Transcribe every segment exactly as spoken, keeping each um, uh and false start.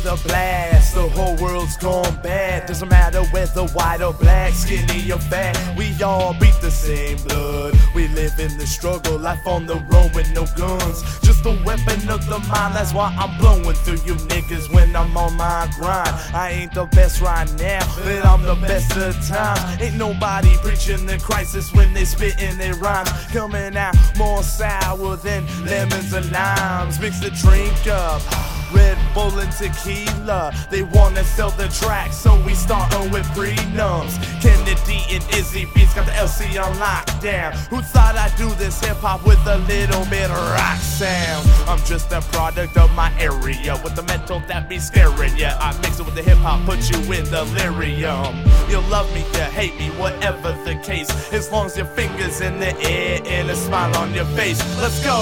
with a blast. The whole world's gone bad. Doesn't matter whether white or black, skinny or fat, we all beat the same blood. We live in the struggle, life on the road with no guns, just a weapon of the mind. That's why I'm blowing through you niggas when I'm on my grind. I ain't the best right now, but I'm the best of times. Ain't nobody preaching the crisis when they spitting their rhymes, coming out more sour than lemons and limes. Mix the drink up, Red Bull and tequila. They wanna sell the track, so we startin' with prenups. Kennedy and Izzy Beats got the L C on lockdown. Who thought I'd do this hip-hop with a little bit of rock sound? I'm just a product of my area, with the mental that be scaring ya. I mix it with the hip-hop, put you in delirium. You'll love me, you hate me, whatever the case, as long as your fingers in the air and a smile on your face. Let's go!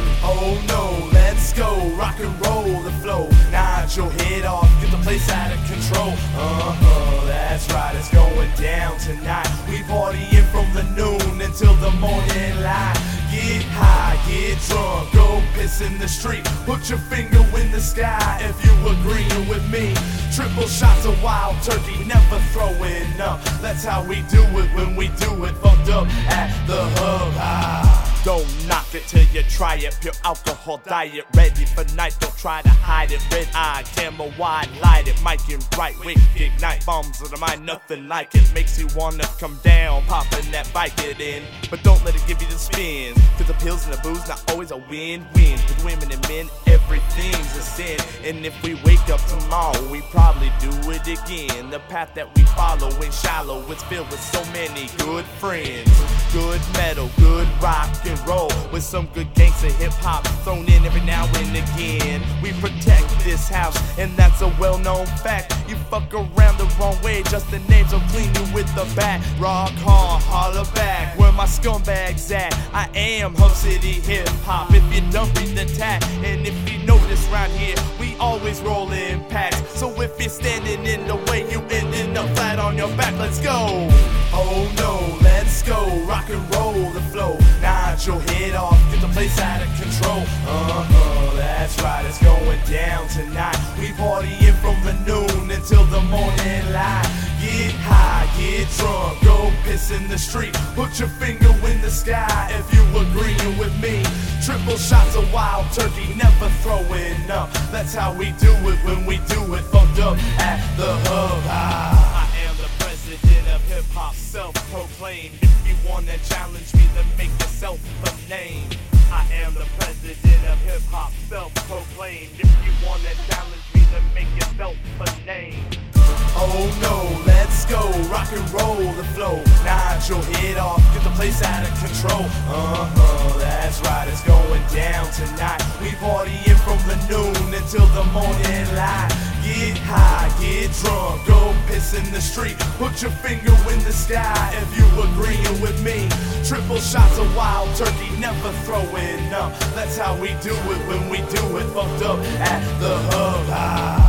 Oh no, let's go, rock and roll the flow. Nod your head off, get the place out of control. Uh-huh, that's right, it's going down tonight. We partying from the noon until the morning light. Get high, get drunk, go piss in the street. Put your finger in the sky if you agreeing with me. Triple shots of wild turkey, never throwing up. That's how we do it when we do it. Fucked up at the hub. Ah. Don't knock it till you try it. Pure alcohol diet, ready for night. Don't try to hide it. Red eye, camera wide, light it. Mic and right, wick, ignite bombs of the mind. Nothing like it makes you wanna come down, popping that bike it in. But don't let it give you the spins, cause the pills and the booze not always a win-win. With women and men, everything's a sin. And if we wake up tomorrow, we probably do it again. The path that we follow ain't shallow. It's filled with so many good friends. Good metal, good rock and roll, with some good gangsta hip-hop thrown in every now and again. We protect this house, and that's a well-known fact. You fuck around the wrong way, just the names will clean you with the bat. Rock hard, holler back, where my scumbags at? I am Hub City hip-hop, if you don't read the tag. And if you notice round here, we always roll in packs. So if you're standing in the way, you ending up flat on your back. Let's go! Oh no, let's go, rock and roll the flow. Nod your head off, get the place out of control. Uh-huh, that's right, it's going down tonight. We partying from the noon until the morning light. Get high, get drunk, go piss in the street. Put your finger in the sky if you agreeing with me. Triple shots of wild turkey, never throwing up. That's how we do it when we do it. Fucked up at the hub. Ah. I am the president of hip-hop, self-proclaimed. If you wanna challenge me, then make yourself a name. I am the president of hip-hop, self-proclaimed. If you wanna challenge me, then make yourself a name. Oh no, let's go, rock and roll the flow. Nod your head off, get the place out of control. Uh-huh, that's right, it's going down tonight. We partying from the noon until the morning light. Get high, get drunk, go piss in the street. Put your finger in the sky if you agreeing with me. Triple shots of wild turkey, never throwing up. That's how we do it when we do it. Fucked up at the hub. Ah.